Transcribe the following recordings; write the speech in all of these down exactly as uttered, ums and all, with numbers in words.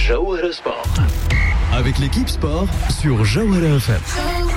Jawhara Sport. Avec l'équipe sport sur Jawhara F M.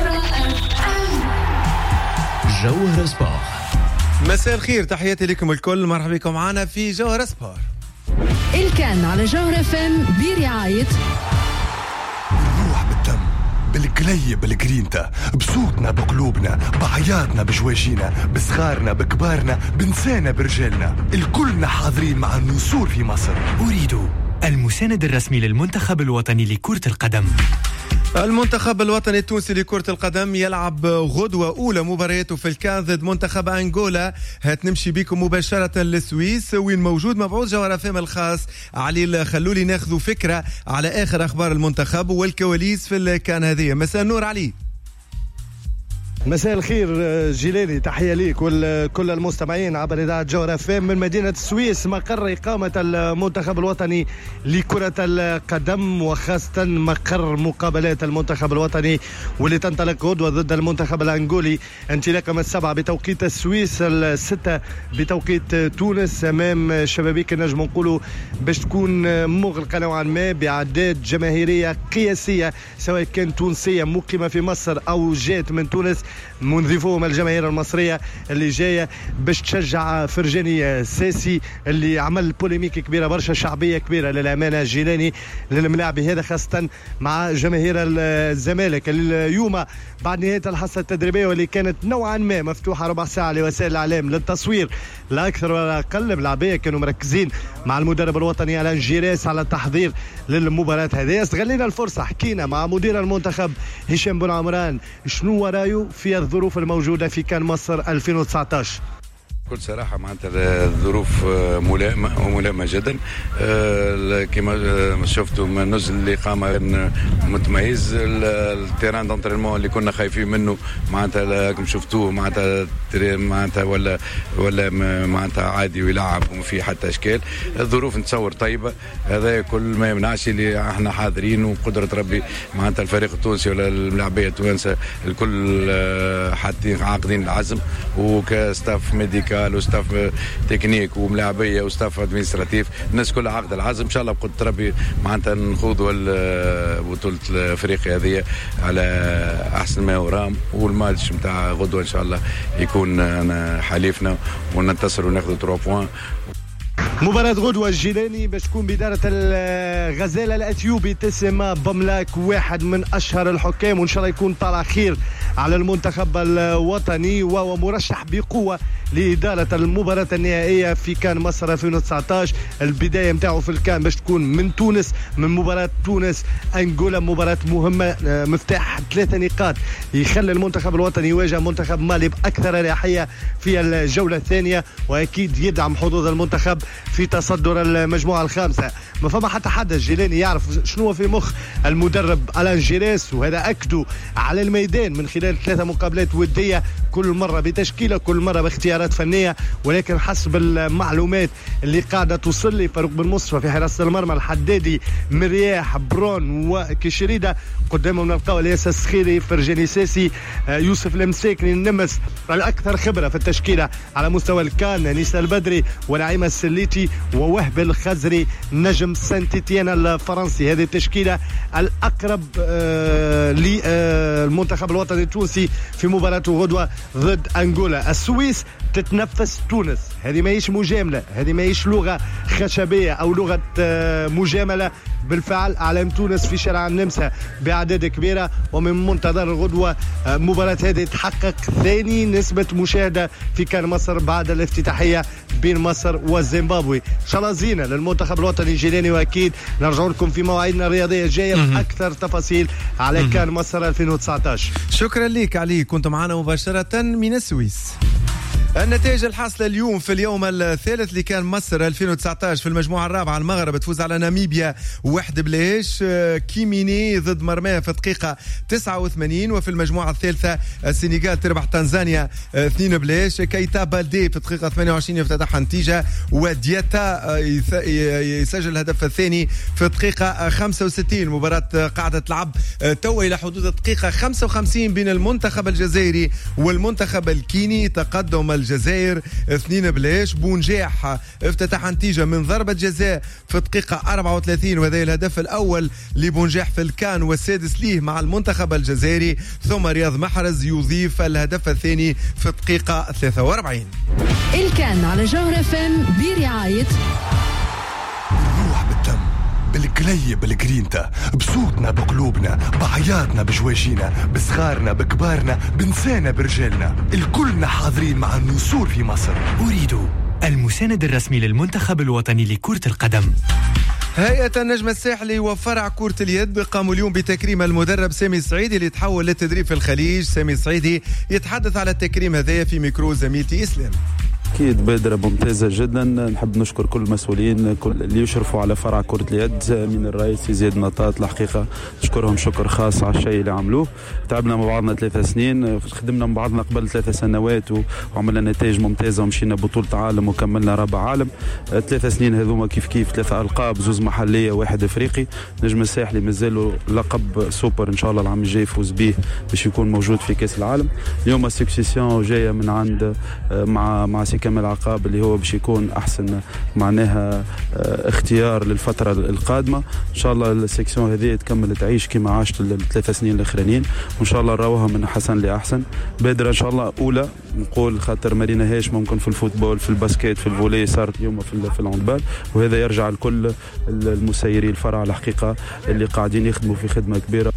Jawhara Sport. مساء الخير، تحياتي لكم الكل، مرحبا بكم معنا في جوهرة سبور. الكان على جوهرة فم برعاية الروح بالدم، بالقلي بالجرينتا، بصوتنا بقلوبنا، بعياطنا بجواجينا، بصغارنا بكبارنا، بنسانا برجالنا، الكلنا حاضرين مع النسور في مصر. أريد المساند الرسمي للمنتخب الوطني لكرة القدم. المنتخب الوطني التونسي لكرة القدم يلعب غدوة أولى مبارياته في الكان ضد منتخب أنغولا. هتنمشي بكم مباشرة للسويس وين موجود مبعوث جوهرة فم الخاص علي. خلولي ناخذوا فكرة على آخر أخبار المنتخب والكواليس في الكان هذه. مساء النور علي. مساء الخير جيلاني، تحية ليك وكل المستمعين عبر إذاعة جوهرة فم من مدينة السويس، مقر إقامة المنتخب الوطني لكرة القدم، وخاصة مقر مقابلات المنتخب الوطني واللي تنطلق غدوة ضد المنتخب الأنغولي انطلاقا من السبعة بتوقيت السويس، الستة بتوقيت تونس، أمام شبابيك نجم نقولوا باش تكون مغلقة نوعا ما بأعداد جماهيرية قياسية، سواء كانت تونسية مقيمة في مصر أو جات من تونس. منذفوهم الجماهير المصرية اللي جاية باش تشجع فرجاني ساسي اللي عمل بوليميك كبيرة برشا، شعبية كبيرة للأمانة جيلاني للملاعبي هذا، خاصة مع جماهير الزمالك اليوم بعد نهاية الحصة التدريبية واللي كانت نوعا ما مفتوحة ربع ساعة لوسائل الإعلام للتصوير لا أكثر ولا أقل. اللاعبية كانوا مركزين مع المدرب الوطني ألان جيريس على التحضير للمباراة هذه. استغلينا الفرصة، حكينا مع مدير المنتخب هشام بن عمران شنو رايه في الظروف الموجودة في كان مصر ألفين وتسعطاش. بكل صراحة معناتها الظروف ملائمة وملائمة جدا، كما شفتوا من نزل الإقامة متميز، التيران دونترينمون اللي كنا خايفين منه معناتها كما شفتوه معناتها معناتها ولا ولا معناتها عادي ويلعب وما في حتى إشكال. الظروف نتصور طيبة، هذا كل ما يمنعش اللي احنا حاضرين وقدرة ربي معناتها الفريق التونسي ولا الملاعبية التوانسة الكل حاطين عاقدين العزم، وكستاف ميديكال وستاف تكنيك وملاعبيه وستاف ادمنستراتيف الناس كلها عقد العزم. ان شاء الله بقدرة ربي معناتها نخوضوا بطولة افريقيا هذه على احسن ما يرام، والماتش نتاع غدوه ان شاء الله يكون حليفنا وننتصر وناخذوا ثلاثة بوان. مباراة غدوة الجيلاني باش تكون بدارة الغزالة الأثيوبي تسمى بملاك، واحد من أشهر الحكام، وإن شاء الله يكون طالع خير على المنتخب الوطني، وهو مرشح بقوة لإدارة المباراة النهائية في كان مصر ألفين وتسعطاش. البداية متاعه في الكان باش تكون من تونس، من مباراة تونس أنغولا، مباراة مهمة مفتاح ثلاثة نقاط يخلي المنتخب الوطني يواجه منتخب مالي بأكثر اريحية في الجولة الثانية، وأكيد يدعم حظوظ المنتخب في تصدر المجموعة الخامسة. ما فما حتى حد الجيلاني يعرف شنو في مخ المدرب ألان جيريس، وهذا أكدوا على الميدان من خلال ثلاثة مقابلات ودية، كل مرة بتشكيلة، كل مرة باختيارات فنية، ولكن حسب المعلومات اللي قاعدة توصل لي، فاروق بن مصطفى في حراسة المرمى، الحدادي، مرياح، برون وكشريدة، قدامهم نلقاو الياس السخيري، فرجاني ساسي، يوسف المساكني، النمس الأكثر خبرة في التشكيلة على مستوى الكان، نيسا البدري ونعيمة السليتي ووهب الخزري نجم سانت إتيان الفرنسي. هذه التشكيلة الأقرب آه للمنتخب الوطني التونسي في مباراته غدوة ضد أنغولا. السويس تتنفس تونس، هذه ما هيش مجاملة، هذه ما هيش لغة خشبية أو لغة آه مجاملة، بالفعل أعلام تونس في شارع النمسا بأعداد كبيرة، ومن منتظر الغدوة آه مباراة هذه تحقق ثاني نسبة مشاهدة في كان مصر بعد الافتتاحية بين مصر والزيمبابوي. إن شاء الله زينة للمنتخب الوطني الجيلاني، وأكيد نرجع لكم في مواعيدنا الرياضية الجاية بأكثر تفاصيل على كان مصر ألفين وتسعطاش. شكرا لك علي، كنت معنا مباشرة من السويس. النتائج الحاصلة اليوم في اليوم الثالث اللي كان مصر ألفين وتسعطاش في المجموعة الرابعة، المغرب تفوز على ناميبيا واحد بلاش، كيميني ضد مرماه في دقيقة تسعة وثمانين، وفي المجموعة الثالثة السنغال تربح تنزانيا اثنين بلاش، كيتا بالدي في دقيقة ثمانية وعشرين يفتتح النتيجة، ودياتا يسجل الهدف الثاني في دقيقة خمسة وستين. مباراة قاعدة تلعب توا إلى حدود الدقيقة خمسة وخمسين بين المنتخب الجزائري والمنتخب الكيني. تقدم الجزائر اثنين بلاش. بونجاح افتتح نتيجة من ضربة جزاء في الدقيقة أربعة وثلاثين وهذا الهدف الأول لبونجاح في الكان والسادس ليه مع المنتخب الجزائري. ثم رياض محرز يضيف الهدف الثاني في الدقيقة ثلاثة وأربعين. الكان على جوهر اف ام برعاية بالروح بالدم بالقلي بالجرينتا بصوتنا بقلوبنا بعياتنا بجواجينا بصغارنا بكبارنا بنسانا برجالنا الكلنا حاضرين مع النسور في مصر. أريد المساند الرسمي للمنتخب الوطني لكرة القدم. هيئة النجم الساحلي وفرع كرة اليد قاموا اليوم بتكريم المدرب سامي السعيدي اللي تحول للتدريب في الخليج. سامي السعيدي يتحدث على التكريم هذايا في ميكرو زميلتي إسلام. أكيد بادرة ممتازة جدا. نحب نشكر كل المسؤولين كل اللي يشرفوا على فرع كرة اليد من الرئيس زياد نطاط. الحقيقة نشكرهم شكر خاص على الشيء اللي عملوه. تعبنا مع بعضنا ثلاثة سنين خدمنا مع بعضنا قبل ثلاثة سنوات وعملنا نتائج ممتازة ومشينا بطولة عالم وكملنا رابع عالم. ثلاثة سنين هذوما كيف كيف ثلاثة ألقاب زوز محلية واحد أفريقي. نجم الساحلي مازالوا لقب سوبر إن شاء الله العام الجاي يفوز به باش يكون موجود في كأس العالم. اليوم السكسيسيون جاية من عند مع مع كمال عقاب اللي هو باش يكون احسن معناها اختيار للفتره القادمه. ان شاء الله السيكسيون هذه تكمل تعيش كما عاشت الثلاث سنين الاخرانيين وان شاء الله نراوها من حسن لاحسن. بادره ان شاء الله اولى نقول خاطر مارينا هاش ممكن في الفوتبول في الباسكيت في الفولي صارت اليوم في في الهاندبال وهذا يرجع لكل المسيري الفرع الحقيقه اللي قاعدين يخدموا في خدمه كبيره.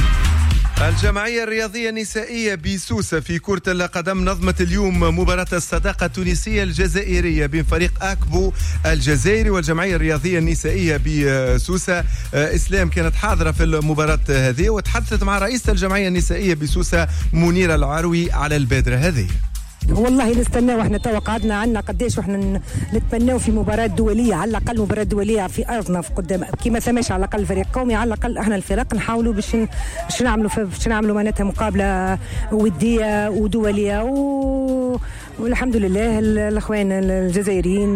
الجمعية الرياضية النسائية بسوسة في كرة القدم نظمت اليوم مباراة الصداقة التونسية الجزائرية بين فريق أكبو الجزائري والجمعية الرياضية النسائية بسوسة. إسلام كانت حاضرة في المباراة هذه وتحدثت مع رئيسة الجمعية النسائية بسوسة منيرة العروي على البادرة هذه. والله نستنى واحنا توا قعدنا عنا قداش واحنا نتمناو في مباراة دولية على الأقل مباراة دولية في أرضنا في قدام كي ما ثماش على الأقل فريق قومي على الأقل احنا الفرق نحاولوا باش باش نعملوا باش نعملوا معناتها مقابلة ودية ودولية و... والحمد لله الأخوان الجزائريين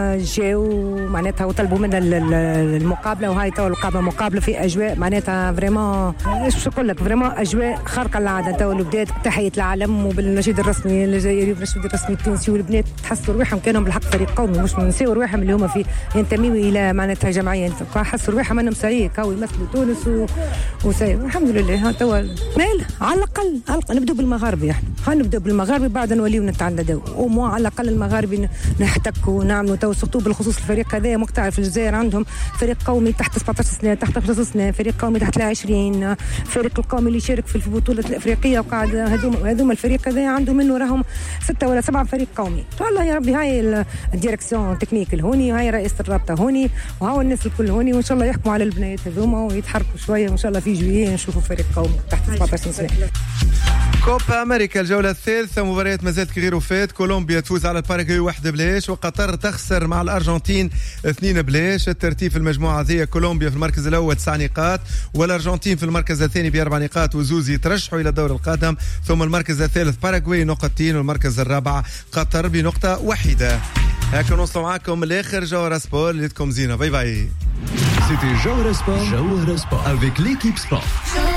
جاوا معناتها وطلبوا منا المقابلة وهاي توا القابة مقابلة في أجواء معناتها فريمون ايش نقول لك فريمون أجواء خارقة للعادة. توا البداية تحية العالم وبالنشيد الرسمي الجزائري وبالنشيد الرسمي التونسي والبنات تحسوا روحهم كانوا بالحق فريق قومي مش نسيوا روحهم اللي هما في ينتميوا إلى معناتها جمعية حسوا روحهم أنهم سعيد كاو يمثلوا تونس و... وسعيد الحمد لله. ها توا مال على الأقل نبدأ بالمغاربي احنا خلينا نبدأ بالمغاربي بعد نوليو نتعدى ومو على الأقل المغاربي نحتكوا ونعملوا تو سورتو بالخصوص الفريق هذا مقطع في الجزائر عندهم فريق قومي تحت سبعة عشر سنة تحت خمسة عشر سنة فريق قومي تحت عشرين فريق القومي اللي يشارك في البطولة الأفريقية وقاعد هذوم هذوم الفريق هذا عنده منه راهم ستة ولا سبعة فريق قومي. والله يا ربي هاي الديركسيون تكنيك الهوني وهاي رئيسة الرابطة هوني وهاو الناس الكل هوني وإن شاء الله يحكموا على البنات هذوما ويتحركوا شوية وإن شاء الله في جوية نشوفوا فريق قومي تحت سبعة عشر سنة. كوبا أمريكا الجولة الثالثة مباريات مازالت غير وفات. كولومبيا تفوز على الباراغواي واحد بلاش وقطر تخسر مع الأرجنتين اثنين بلاش. الترتيب في المجموعة هذه كولومبيا في المركز الأول تسع نقاط والأرجنتين في المركز الثاني بأربع نقاط وزوز يترشحوا إلى الدور القادم. ثم المركز الثالث باراغواي نقطتين والمركز الرابع قطر بنقطة واحدة. هكا نوصل معاكم الآخر جوهرة سبور ليتكم زينة. باي باي. C'était Jawara Sport, Jawara Sport avec l'équipe sport.